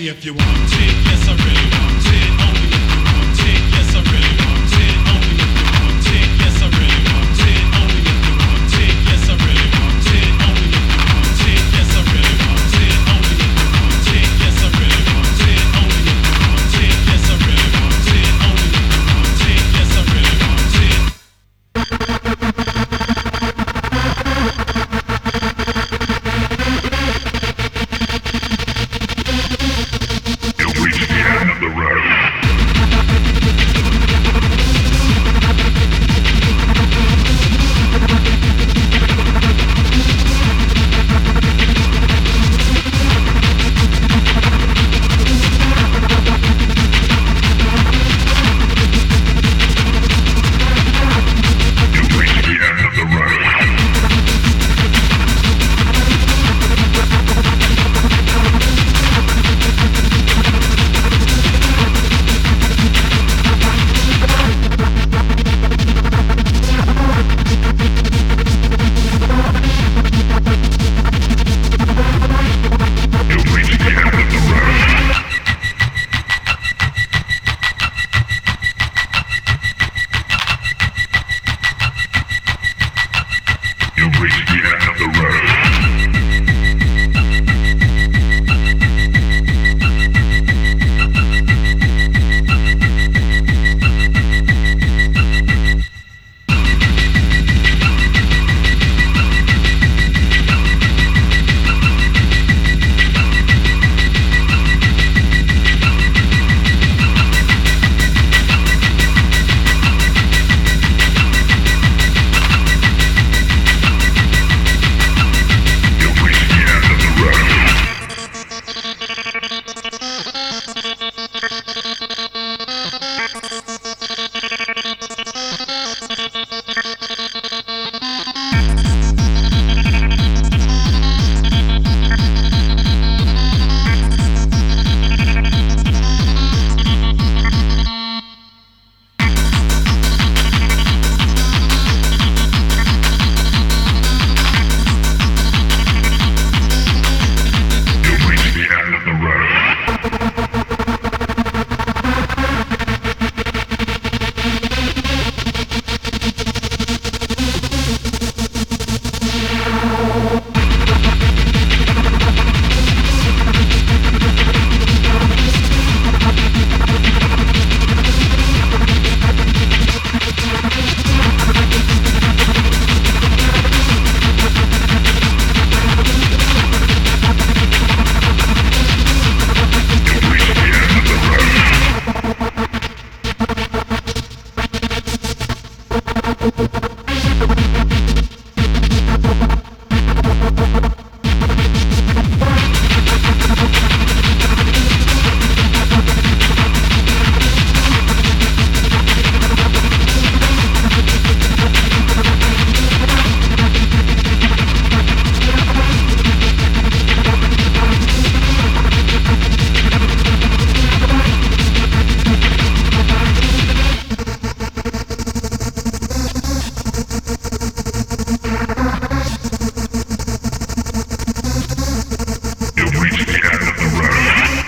only if you want it. Yes, I really want it. Only if you want it. Yes, I really want it. Only if you want it. Yes, I really want it. Only if you want it. Yes, I really want it. Only if you want it. Yes, I really want it.